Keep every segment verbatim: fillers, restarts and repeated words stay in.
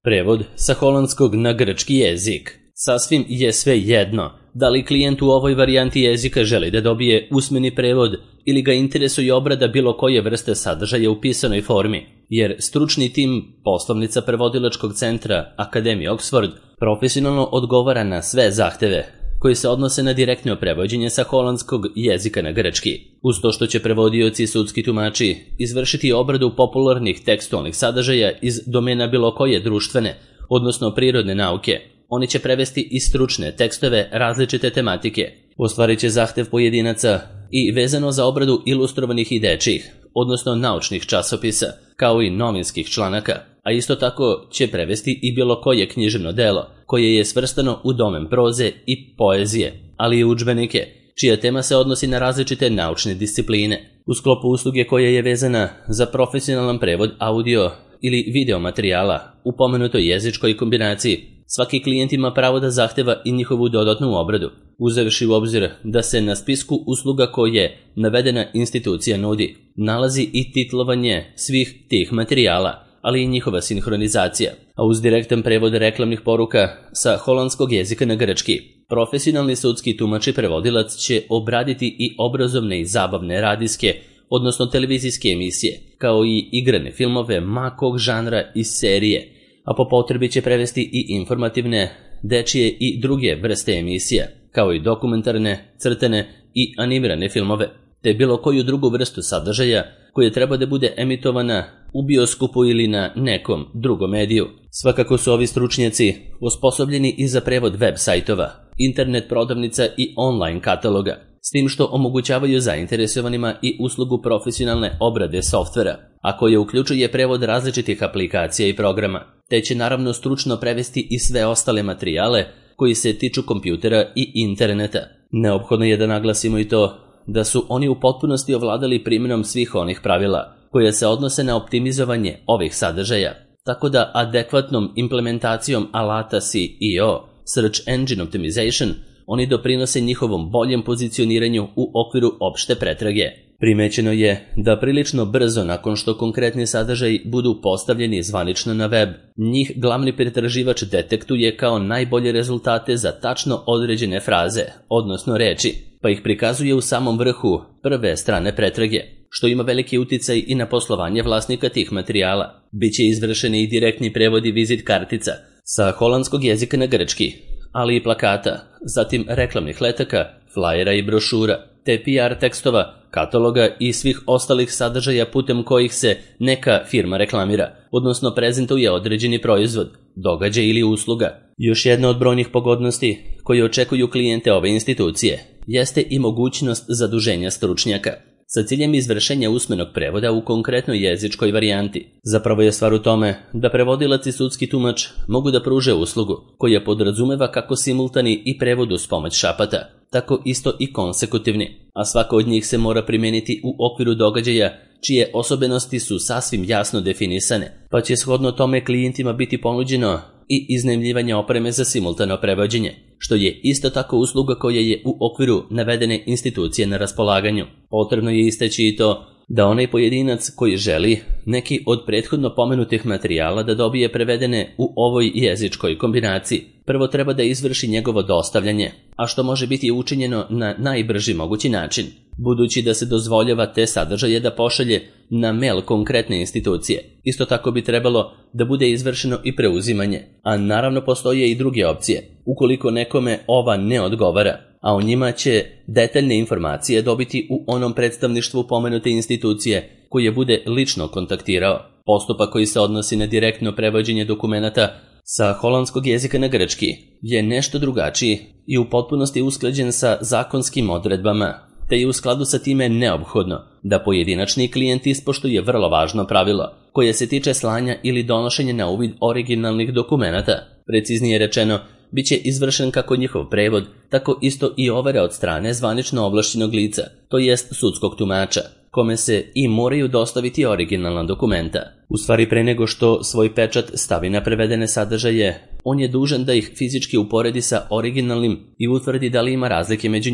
Prevod sa holandskog na grčki jezik. Sasvim je sve jedno da li klijent u ovoj varijanti jezika želi da dobije usmeni prevod ili ga interesuje obrada bilo koje vrste sadržaja u pisanoj formi, jer stručni tim poslovnica prevodilačkog centra Akademije Oxford profesionalno odgovara na sve zahteve koji se odnose na direktno prevođenje sa holandskog jezika na grčki, uz to što će prevodioci i sudski tumači izvršiti obradu popularnih tekstualnih sadržaja iz domena bilo koje društvene, odnosno prirodne nauke. Oni će prevesti i stručne tekstove različite tematike. Ostvarit će zahtev pojedinaca i vezano za obradu ilustrovanih i dečjih, odnosno naučnih časopisa, kao i novinskih članaka, a isto tako će prevesti i bilo koje književno delo, koje je svrstano u domen proze i poezije, ali i udžbenike, čija tema se odnosi na različite naučne discipline. U sklopu usluge koja je vezana za profesionalan prevod audio ili video materijala u pomenutoj jezičkoj kombinaciji, svaki klijent ima pravo da zahteva i njihovu dodatnu obradu, uzevši u obzir da se na spisku usluga koje navedena institucija nudi nalazi i titlovanje svih tih materijala, ali i njihova sinhronizacija, a uz direktan prevod reklamnih poruka sa holandskog jezika na grčki. Profesionalni sudski tumač i prevodilac će obraditi i obrazovne i zabavne radijske, odnosno televizijske emisije, kao i igrane filmove ma kog žanra i serije, a po potrebi će prevesti i informativne, dečije i druge vrste emisija, kao i dokumentarne, crtene i animirane filmove, te bilo koju drugu vrstu sadržaja koja treba da bude emitovana u bioskopu ili na nekom drugom mediju. Svakako su ovi stručnjaci osposobljeni i za prevod web sajtova, internet prodavnica i online kataloga, s tim što omogućavaju zainteresovanima i uslugu profesionalne obrade softvera, a koje uključuje prevod različitih aplikacija i programa, te će naravno stručno prevesti i sve ostale materijale koji se tiču kompjutera i interneta. Neophodno je da naglasimo i to da su oni u potpunosti ovladali primjenom svih onih pravila koje se odnose na optimizovanje ovih sadržaja, tako da adekvatnom implementacijom alata S E O, Search Engine Optimization, oni doprinose njihovom boljem pozicioniranju u okviru opšte pretrage. Primećeno je da prilično brzo nakon što konkretni sadržaji budu postavljeni zvanično na web, njih glavni pretraživač detektuje kao najbolje rezultate za tačno određene fraze, odnosno reči, pa ih prikazuje u samom vrhu prve strane pretrage, što ima veliki uticaj i na poslovanje vlasnika tih materijala. Biće izvršeni i direktni prevodi vizit kartica sa holandskog jezika na grčki, ali i plakata, zatim reklamnih letaka, flajera i brošura, te P R tekstova, kataloga i svih ostalih sadržaja putem kojih se neka firma reklamira, odnosno prezentuje određeni proizvod, događaj ili usluga. Još jedna od brojnih pogodnosti koje očekuju klijente ove institucije jeste i mogućnost zaduženja stručnjaka sa ciljem izvršenja usmenog prevoda u konkretnoj jezičkoj varijanti. Zapravo je stvar u tome da prevodilac i sudski tumač mogu da pruže uslugu koja podrazumeva kako simultani i prevod uz pomoć šapata, tako isto i konsekutivni, a svaka od njih se mora primijeniti u okviru događaja čije osobenosti su sasvim jasno definisane, pa će shodno tome klijentima biti ponuđeno i iznajmljivanje opreme za simultano prevođenje, što je isto tako usluga koja je u okviru navedene institucije na raspolaganju. Potrebno je istaći i to da onaj pojedinac koji želi neki od prethodno pomenutih materijala da dobije prevedene u ovoj jezičkoj kombinaciji, prvo treba da izvrši njegovo dostavljanje, a što može biti učinjeno na najbrži mogući način, budući da se dozvoljava te sadržaje da pošalje na mail konkretne institucije. Isto tako bi trebalo da bude izvršeno i preuzimanje, a naravno postoje i druge opcije, ukoliko nekome ova ne odgovara, a o njima će detaljne informacije dobiti u onom predstavništvu pomenute institucije koje bude lično kontaktirao. Postupak koji se odnosi na direktno prevođenje dokumenata sa holandskog jezika na grčki je nešto drugačiji i u potpunosti usklađen sa zakonskim odredbama, te je u skladu sa time neophodno da pojedinačni klijent ispoštuje vrlo važno pravilo koje se tiče slanja ili donošenja na uvid originalnih dokumenata. Preciznije rečeno, bit će izvršen kako njihov prevod, tako isto i overa od strane zvanično ovlašćenog lica, to jest sudskog tumača, kome se i moraju dostaviti originalna dokumenta. U stvari, pre nego što svoj pečat stavi na prevedene sadržaje, on je dužan da ih fizički uporedi sa originalnim i utvrdi da li ima razlike među njima.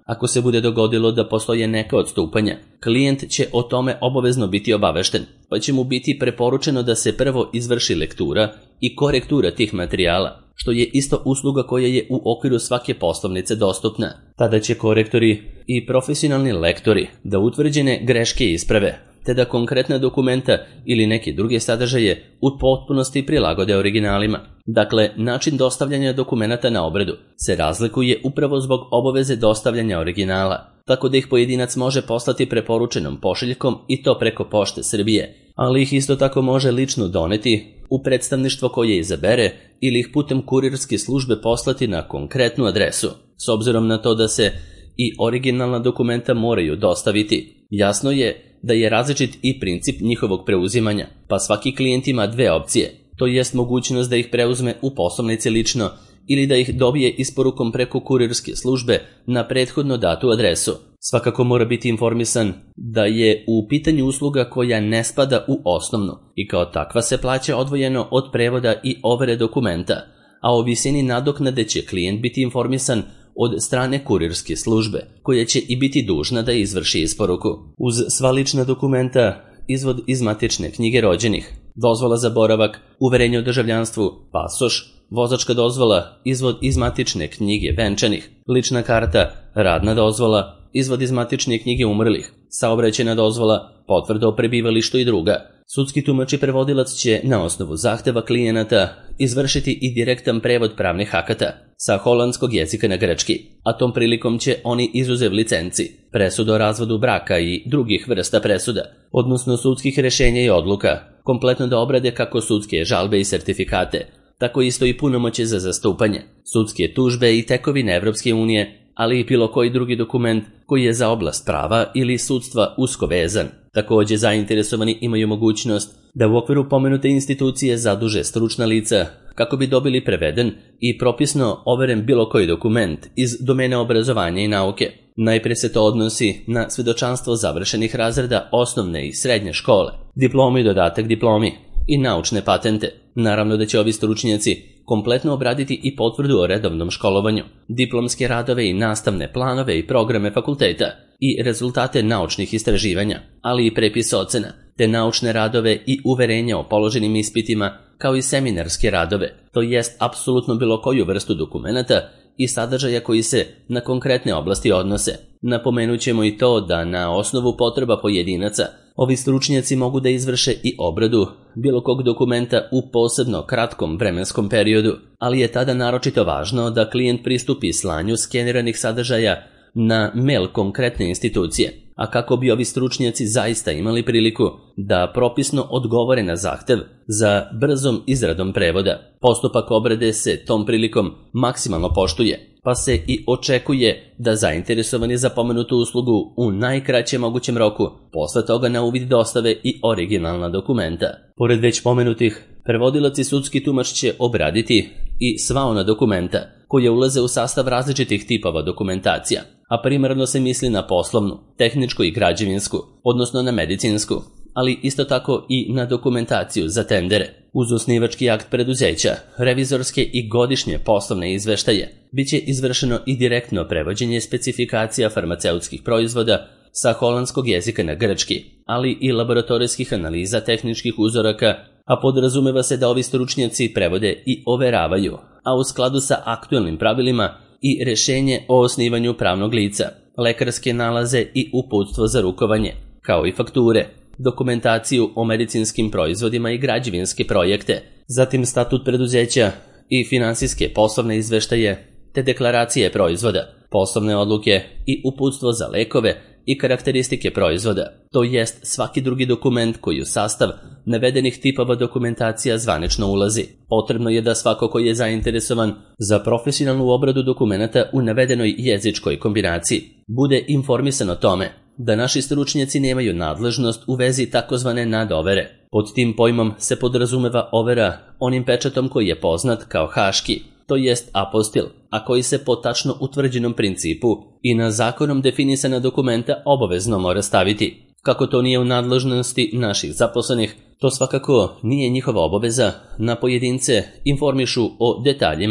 Ako se bude dogodilo da postoje neka odstupanja, klijent će o tome obavezno biti obavešten, pa će mu biti preporučeno da se prvo izvrši lektura i korektura tih materijala, što je isto usluga koja je u okviru svake poslovnice dostupna. Tada će korektori i profesionalni lektori da utvrđene greške isprave, te da konkretna dokumenta ili neke druge sadržaje u potpunosti prilagode originalima. Dakle, način dostavljanja dokumenata na obradu se razlikuje upravo zbog obaveze dostavljanja originala, tako da ih pojedinac može poslati preporučenom pošiljkom i to preko Pošte Srbije, ali ih isto tako može lično doneti u predstavništvo koje izabere ili ih putem kurirske službe poslati na konkretnu adresu, s obzirom na to da se i originalna dokumenta moraju dostaviti. Jasno je da je različit i princip njihovog preuzimanja, pa svaki klijent ima dve opcije, to jest mogućnost da ih preuzme u poslovnici lično ili da ih dobije isporukom preko kurirske službe na prethodno datu adresu. Svakako mora biti informisan da je u pitanju usluga koja ne spada u osnovnu i kao takva se plaća odvojeno od prevoda i overe dokumenta, a o visini nadoknade će klijent biti informisan od strane kurirske službe, koja će i biti dužna da izvrši isporuku. Uz sva lična dokumenta, izvod iz matične knjige rođenih, dozvola za boravak, uverenje o državljanstvu, pasoš, vozačka dozvola, izvod iz matične knjige venčanih, lična karta, radna dozvola, izvod iz matične knjige umrlih, saobraćajna dozvola, potvrda o prebivalištu i druga. Sudski tumač i prevodilac će na osnovu zahteva klijenata izvršiti i direktan prevod pravnih akata sa holandskog jezika na grčki, a tom prilikom će oni izuzev licenci, presudu o razvodu braka i drugih vrsta presuda, odnosno sudskih rešenja i odluka, kompletno da obrade kako sudske žalbe i sertifikate, tako isto i punomoće za zastupanje, sudske tužbe i tekovine Evropske unije, ali i bilo koji drugi dokument koji je za oblast prava ili sudstva usko vezan. Također zainteresovani imaju mogućnost da u okviru pomenute institucije zaduže stručna lica kako bi dobili preveden i propisno overen bilo koji dokument iz domene obrazovanja i nauke. Najprije se to odnosi na svedočanstvo završenih razreda osnovne i srednje škole, diplomu i dodatak diplomi i naučne patente. Naravno da će ovi stručnjaci kompletno obraditi i potvrdu o redovnom školovanju, diplomske radove i nastavne planove i programe fakulteta i rezultate naučnih istraživanja, ali i prepis ocena, te naučne radove i uverenja o položenim ispitima, kao i seminarske radove, to jest apsolutno bilo koju vrstu dokumenata i sadržaja koji se na konkretne oblasti odnose. Napomenut ćemo i to da na osnovu potreba pojedinaca ovi stručnjaci mogu da izvrše i obradu bilo kog dokumenta u posebno kratkom vremenskom periodu, ali je tada naročito važno da klijent pristupi slanju skeniranih sadržaja na mail konkretne institucije, a kako bi ovi stručnjaci zaista imali priliku da propisno odgovore na zahtev za brzom izradom prevoda. Postupak obrade se tom prilikom maksimalno poštuje, pa se i očekuje da zainteresovani za pomenutu uslugu u najkraćem mogućem roku posle toga na uvid dostave i originalna dokumenta. Pored već pomenutih, prevodilac i sudski tumač će obraditi i sva ona dokumenta koje ulaze u sastav različitih tipova dokumentacija, a primarno se misli na poslovnu, tehničku i građevinsku, odnosno na medicinsku, ali isto tako i na dokumentaciju za tendere. Uz osnivački akt preduzeća, revizorske i godišnje poslovne izveštaje, bit će izvršeno i direktno prevođenje specifikacija farmaceutskih proizvoda sa holandskog jezika na grčki, ali i laboratorijskih analiza tehničkih uzoraka, a podrazumeva se da ovi stručnjaci prevode i overavaju, a u skladu sa aktuelnim pravilima i rešenje o osnivanju pravnog lica, lekarske nalaze i uputstvo za rukovanje, kao i fakture, dokumentaciju o medicinskim proizvodima i građevinske projekte, zatim statut preduzeća i finansijske poslovne izveštaje, te deklaracije proizvoda, poslovne odluke i uputstvo za lekove i karakteristike proizvoda, to jest svaki drugi dokument koji u sastav navedenih tipova dokumentacija zvanično ulazi. Potrebno je da svako ko je zainteresovan za profesionalnu obradu dokumenata u navedenoj jezičkoj kombinaciji bude informisan o tome da naši stručnjaci nemaju nadležnost u vezi takozvane nadovere. Pod tim pojmom se podrazumeva overa onim pečatom koji je poznat kao haški, to jest apostil, a koji se po tačno utvrđenom principu i na zakonom definisana dokumenta obavezno mora staviti. Kako to nije u nadležnosti naših zaposlenih, to svakako nije njihova obaveza, na pojedince informišu o detaljima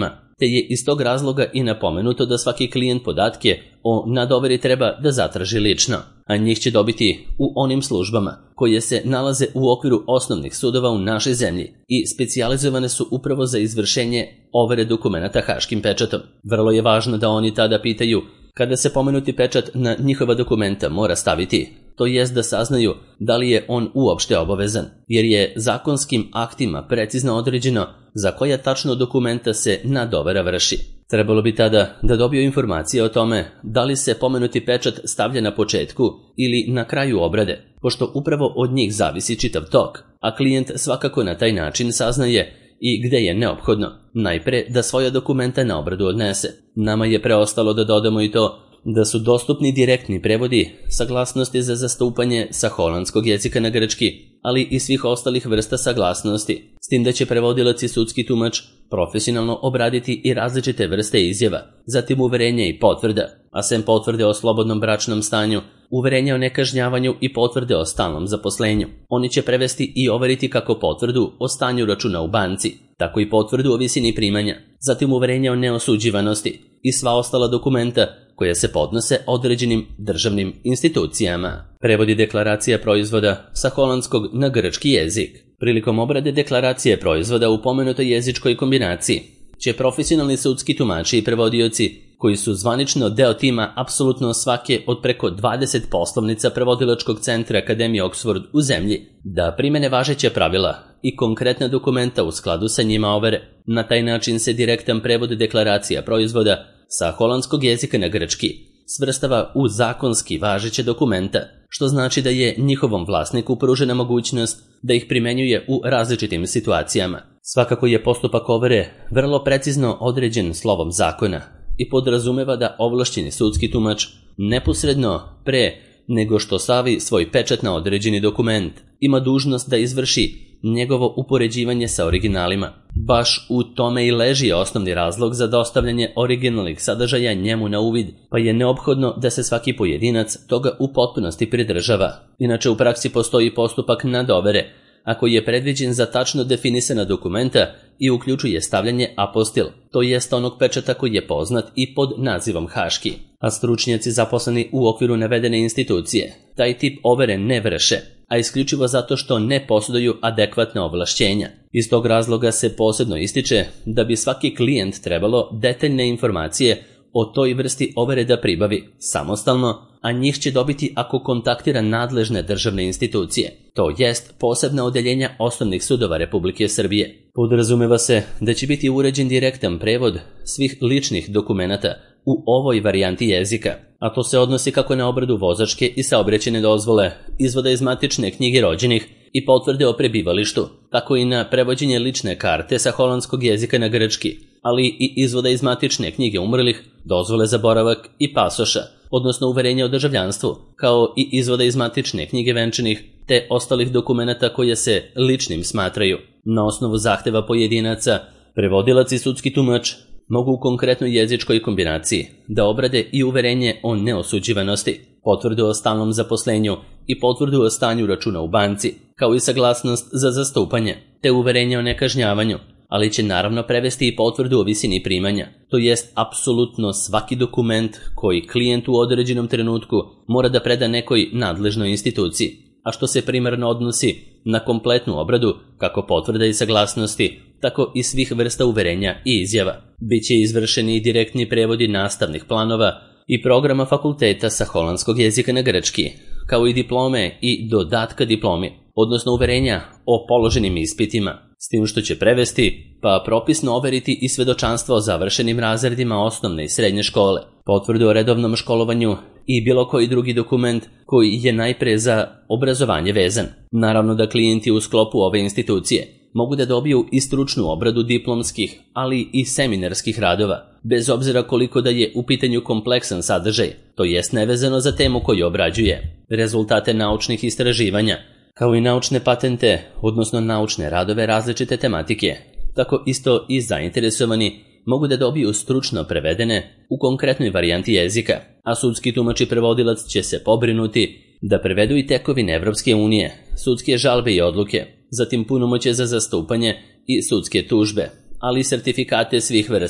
te je iz tog razloga i napomenuto da svaki klijent podatke o nadoveri treba da zatraži lično, a njih će dobiti u onim službama koje se nalaze u okviru osnovnih sudova u našoj zemlji i specijalizovane su upravo za izvršenje overe dokumenata haškim pečatom. Vrlo je važno da oni tada pitaju kada se pomenuti pečat na njihova dokumenta mora staviti, to jest da saznaju da li je on uopšte obavezan, jer je zakonskim aktima precizno određeno za koja tačno dokumenta se nadovera vrši. Trebalo bi tada da dobiju informacije o tome da li se pomenuti pečat stavlja na početku ili na kraju obrade, pošto upravo od njih zavisi čitav tok, a klijent svakako na taj način saznaje i gde je neophodno najpre da svoja dokumenta na obradu odnese. Nama je preostalo da dodamo i to da su dostupni direktni prevodi saglasnosti za zastupanje sa holandskog jezika na grčki, ali i svih ostalih vrsta saglasnosti, s tim da će prevodilac i sudski tumač profesionalno obraditi i različite vrste izjava, zatim uverenja i potvrda, a sem potvrde o slobodnom bračnom stanju, uverenja o nekažnjavanju i potvrde o stalnom zaposlenju. Oni će prevesti i overiti kako potvrdu o stanju računa u banci, tako i potvrdu o visini primanja, zatim uverenja o neosuđivanosti i sva ostala dokumenta koje se podnose određenim državnim institucijama. Prevodi deklaracija proizvoda sa holandskog na grčki jezik. Prilikom obrade deklaracije proizvoda u pomenutoj jezičkoj kombinaciji će profesionalni sudski tumači i prevodioci, koji su zvanično deo tima apsolutno svake od preko dvadeset poslovnica prevodilačkog centra Akademije Oxford u zemlji, da primene važeće pravila i konkretna dokumenta u skladu sa njima overe. Na taj način se direktan prevod deklaracija proizvoda sa holandskog jezika na grčki svrstava u zakonski važeće dokumenta, što znači da je njihovom vlasniku pružena mogućnost da ih primenjuje u različitim situacijama. Svakako je postupak overe vrlo precizno određen slovom zakona i podrazumeva da ovlašćeni sudski tumač neposredno pre nego što stavi svoj pečat na određeni dokument ima dužnost da izvrši njegovo upoređivanje sa originalima. Baš u tome i leži osnovni razlog za dostavljanje originalnih sadržaja njemu na uvid, pa je neophodno da se svaki pojedinac toga u potpunosti pridržava. Inače u praksi postoji postupak nadovere, ako je predviđen za tačno definisana dokumenta i uključuje stavljanje apostil, to jest onog pečata koji je poznat i pod nazivom haški, a stručnjaci zaposleni u okviru navedene institucije taj tip overe ne vrše, a isključivo zato što ne posjeduju adekvatna ovlašćenja. Iz tog razloga se posebno ističe da bi svaki klijent trebalo detaljne informacije o toj vrsti overe da pribavi samostalno, a njih će dobiti ako kontaktira nadležne državne institucije, to jest posebna odeljenja osnovnih sudova Republike Srbije. Podrazumeva se da će biti uređen direktan prevod svih ličnih dokumenata u ovoj varijanti jezika, a to se odnosi kako na obradu vozačke i saobraćajne dozvole, izvoda iz matične knjige rođenih i potvrde o prebivalištu, tako i na prevođenje lične karte sa holandskog jezika na grčki, ali i izvoda iz matične knjige umrlih, dozvole za boravak i pasoša, odnosno uverenja o državljanstvu, kao i izvoda iz matične knjige venčanih, te ostalih dokumenata koje se ličnim smatraju. Na osnovu zahteva pojedinaca, prevodilac i sudski tumač mogu u konkretnoj jezičkoj kombinaciji da obrade i uverenje o neosuđivanosti, potvrdu o stalnom zaposlenju i potvrdu o stanju računa u banci, kao i saglasnost za zastupanje, te uverenje o nekažnjavanju, ali će naravno prevesti i potvrdu o visini primanja, to jest apsolutno svaki dokument koji klijent u određenom trenutku mora da preda nekoj nadležnoj instituciji, a što se primarno odnosi na kompletnu obradu, kako potvrda i saglasnosti, tako i svih vrsta uverenja i izjava. Biće izvršeni i direktni prevodi nastavnih planova i programa fakulteta sa holandskog jezika na grčki, kao i diplome i dodatka diplomi, odnosno uverenja o položenim ispitima, s tim što će prevesti, pa propisno overiti i svedočanstvo o završenim razredima osnovne i srednje škole, potvrdu o redovnom školovanju i bilo koji drugi dokument koji je najpre za obrazovanje vezan. Naravno da klijenti u sklopu ove institucije mogu da dobiju i stručnu obradu diplomskih, ali i seminarskih radova, bez obzira koliko da je u pitanju kompleksan sadržaj, to jest nevezano za temu koju obrađuje, rezultate naučnih istraživanja, kao i naučne patente, odnosno naučne radove različite tematike. Tako isto i zainteresovani mogu da dobiju stručno prevedene u konkretnoj varijanti jezika, a sudski tumač i prevodilac će se pobrinuti da prevedu i tekovine Evropske unije, sudske žalbe i odluke, zatim punomoćje za zastupanje i sudske tužbe, ali i sertifikate svih vrsta,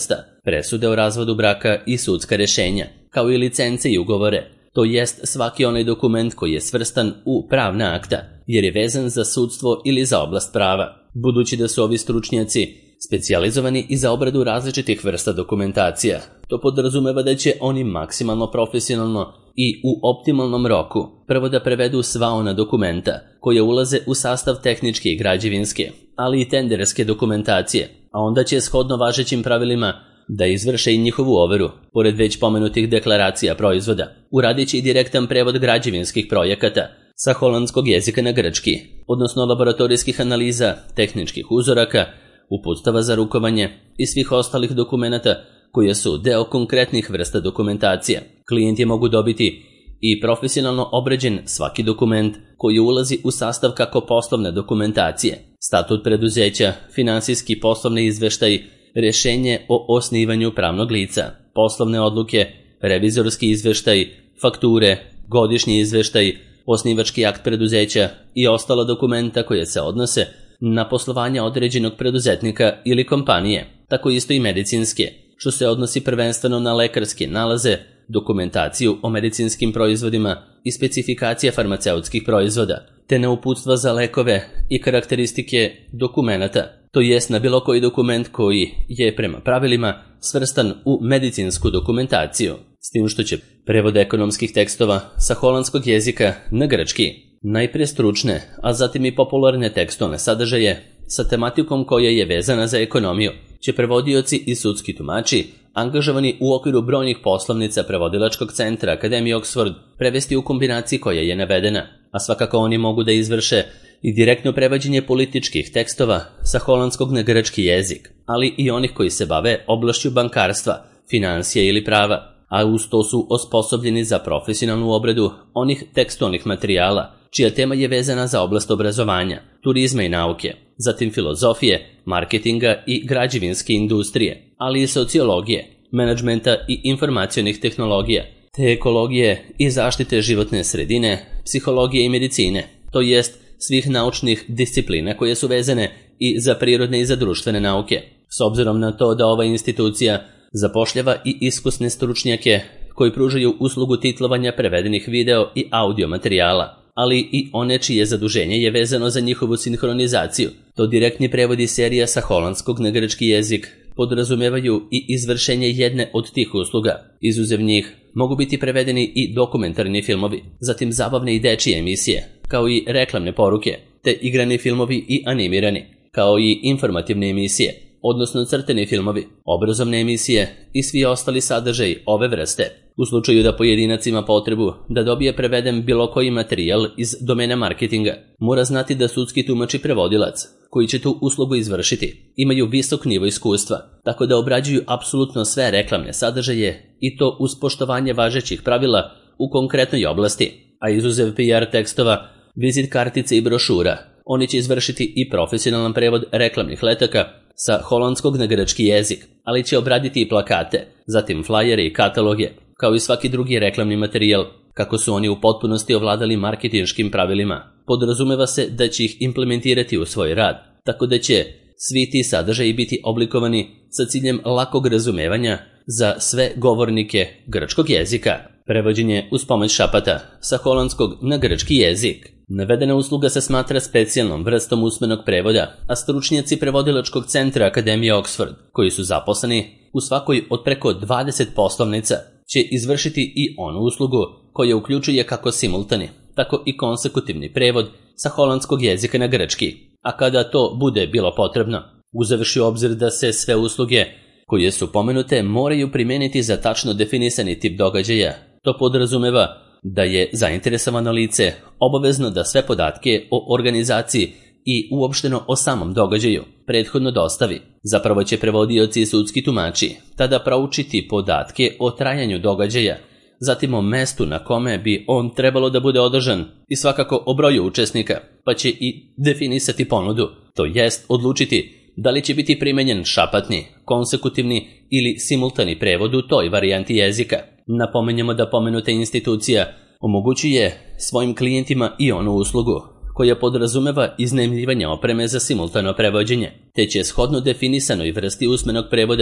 presude o razvodu braka i sudska rješenja, kao i licence i ugovore, to jest svaki onaj dokument koji je svrstan u pravna akta, jer je vezan za sudstvo ili za oblast prava. Budući da su ovi stručnjaci specijalizovani i za obradu različitih vrsta dokumentacija, to podrazumeva da će oni maksimalno profesionalno i u optimalnom roku prvo da prevedu sva ona dokumenta koje ulaze u sastav tehničke i građevinske, ali i tenderske dokumentacije, a onda će shodno važećim pravilima da izvrše i njihovu overu, pored već pomenutih deklaracija proizvoda. Uradit će i direktan prevod građevinskih projekata sa holandskog jezika na grčki, odnosno laboratorijskih analiza, tehničkih uzoraka, uputstava za rukovanje i svih ostalih dokumenata koje su deo konkretnih vrsta dokumentacija. Klijenti mogu dobiti i profesionalno obrađen svaki dokument koji ulazi u sastav kako poslovne dokumentacije, statut preduzeća, finansijski poslovni izveštaj, rješenje o osnivanju pravnog lica, poslovne odluke, revizorski izveštaj, fakture, godišnji izveštaj, osnivački akt preduzeća i ostala dokumenta koje se odnose na poslovanje određenog preduzetnika ili kompanije, tako isto i medicinske, što se odnosi prvenstveno na lekarske nalaze, dokumentaciju o medicinskim proizvodima i specifikacija farmaceutskih proizvoda, te na uputstva za lekove i karakteristike dokumenata, to jest na bilo koji dokument koji je prema pravilima svrstan u medicinsku dokumentaciju, s tim što će prevod ekonomskih tekstova sa holandskog jezika na grčki, najprije stručne, a zatim i popularne tekstualne sadržaje sa tematikom koja je vezana za ekonomiju, će prevodioci i sudski tumači, angažovani u okviru brojnih poslovnica prevodilačkog centra Akademije Oxford, prevesti u kombinaciji koja je navedena, a svakako oni mogu da izvrše i direktno prevođenje političkih tekstova sa holandskog na grčki jezik, ali i onih koji se bave oblašću bankarstva, financije ili prava, a uz to su osposobljeni za profesionalnu obradu onih tekstualnih materijala, čija tema je vezana za oblast obrazovanja, turizma i nauke, zatim filozofije, marketinga i građevinske industrije, ali i sociologije, menadžmenta i informacionih tehnologija, te ekologije i zaštite životne sredine, psihologije i medicine, to jest svih naučnih disciplina koje su vezane i za prirodne i za društvene nauke, s obzirom na to da ova institucija zapošljava i iskusne stručnjake koji pružaju uslugu titlovanja prevedenih video i audio materijala, ali i one čije zaduženje je vezano za njihovu sinhronizaciju. To direktni prevodi serija sa holandskog na grčki jezik podrazumevaju i izvršenje jedne od tih usluga. Izuzev njih mogu biti prevedeni i dokumentarni filmovi, zatim zabavne i dečije emisije, kao i reklamne poruke, te igrani filmovi i animirani, kao i informativne emisije, odnosno crteni filmovi, obrazovne emisije i svi ostali sadržaji ove vrste. U slučaju da pojedinac ima potrebu da dobije preveden bilo koji materijal iz domena marketinga, mora znati da sudski tumač i prevodilac, koji će tu uslugu izvršiti, imaju visok nivo iskustva, tako da obrađuju apsolutno sve reklamne sadržaje i to uz poštovanje važećih pravila u konkretnoj oblasti, a izuzev P R tekstova, vizit kartice i brošura, oni će izvršiti i profesionalan prevod reklamnih letaka sa holandskog na grčki jezik, ali će obraditi i plakate, zatim flajere i kataloge, kao i svaki drugi reklamni materijal, kako su oni u potpunosti ovladali marketinškim pravilima. Podrazumeva se da će ih implementirati u svoj rad, tako da će svi ti sadržaji biti oblikovani sa ciljem lakog razumevanja za sve govornike grčkog jezika. Prevođenje uz pomoć šapata sa holandskog na grčki jezik. Navedena usluga se smatra specijalnom vrstom usmenog prevoda, a stručnjaci prevodilačkog centra Akademije Oxford, koji su zaposleni u svakoj od preko dvadeset poslovnica, će izvršiti i onu uslugu koja uključuje kako simultani, tako i konsekutivni prevod sa holandskog jezika na grčki, a kada to bude bilo potrebno, uzevši u obzir da se sve usluge koje su pomenute moraju primijeniti za tačno definisani tip događaja. To podrazumeva da je zainteresovano lice obavezno da sve podatke o organizaciji i uopšteno o samom događaju prethodno dostavi. Zapravo će prevodioci i sudski tumači tada proučiti podatke o trajanju događaja, zatim o mestu na kome bi on trebalo da bude održan i svakako o broju učesnika, pa će i definisati ponudu, to jest odlučiti da li će biti primenjen šapatni, konsekutivni ili simultani prevod u toj varijanti jezika. Napomenjamo da pomenuta institucija omogućuje svojim klijentima i onu uslugu koja podrazumeva iznajmljivanje opreme za simultano prevođenje, te će shodno definisanoj vrsti usmenog prevoda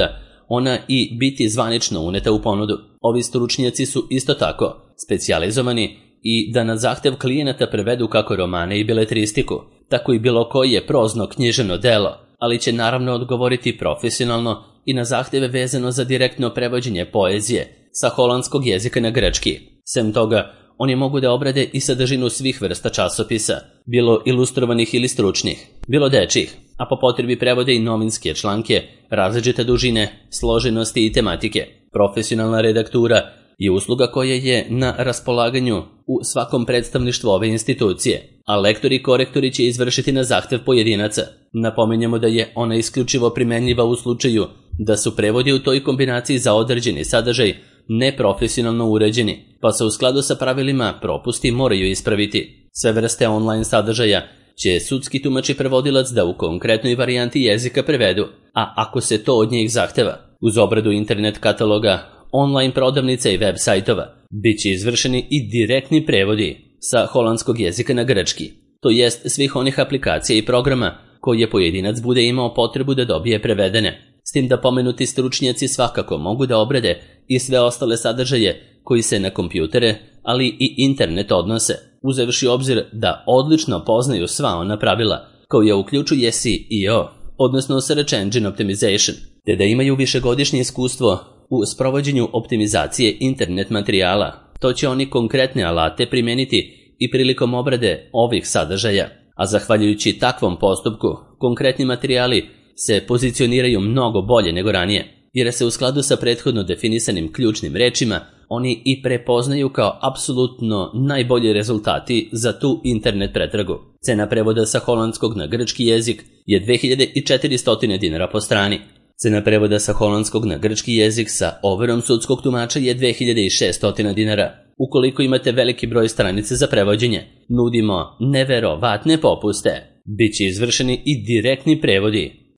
ona i biti zvanično uneta u ponudu. Ovi stručnjaci su isto tako specijalizovani i da na zahtev klijenata prevedu kako romane i beletristiku, tako i bilo koje prozno književno delo, ali će naravno odgovoriti profesionalno i na zahteve vezano za direktno prevođenje poezije sa holandskog jezika na grčki. Sem toga, oni mogu da obrade i sadržinu svih vrsta časopisa, bilo ilustrovanih ili stručnih, bilo dečjih, a po potrebi prevode i novinske članke, različite dužine, složenosti i tematike. Profesionalna redaktura je usluga koja je na raspolaganju u svakom predstavništvu ove institucije, a lektori i korektori će izvršiti na zahtev pojedinaca. Napominjemo da je ona isključivo primenljiva u slučaju da su prevodi u toj kombinaciji za određeni sadržaj neprofesionalno uređeni, pa se u skladu sa pravilima propusti moraju ispraviti. Sve vrste online sadržaja će sudski tumač i prevodilac da u konkretnoj varijanti jezika prevedu, a ako se to od njih zahteva, uz obradu internet kataloga, online prodavnica i web sajtova, bit će izvršeni i direktni prevodi sa holandskog jezika na grčki, to jest svih onih aplikacija i programa koje pojedinac bude imao potrebu da dobije prevedene. S tim da pomenuti stručnjaci svakako mogu da obrade i sve ostale sadržaje koji se na kompjutere, ali i internet odnose, uzevši obzir da odlično poznaju sva ona pravila koja uključuje S E O, odnosno Search Engine Optimization, te da imaju višegodišnje iskustvo u sprovođenju optimizacije internet materijala. To će oni konkretne alate primeniti i prilikom obrade ovih sadržaja, a zahvaljujući takvom postupku, konkretni materijali se pozicioniraju mnogo bolje nego ranije, jer se u skladu sa prethodno definisanim ključnim rečima oni i prepoznaju kao apsolutno najbolji rezultati za tu internet pretragu. Cena prevoda sa holandskog na grčki jezik je dve hiljade četiristo dinara po strani. Cena prevoda sa holandskog na grčki jezik sa overom sudskog tumača je dve hiljade šesto dinara. Ukoliko imate veliki broj stranice za prevođenje, nudimo neverovatne popuste. Biće izvršeni i direktni prevodi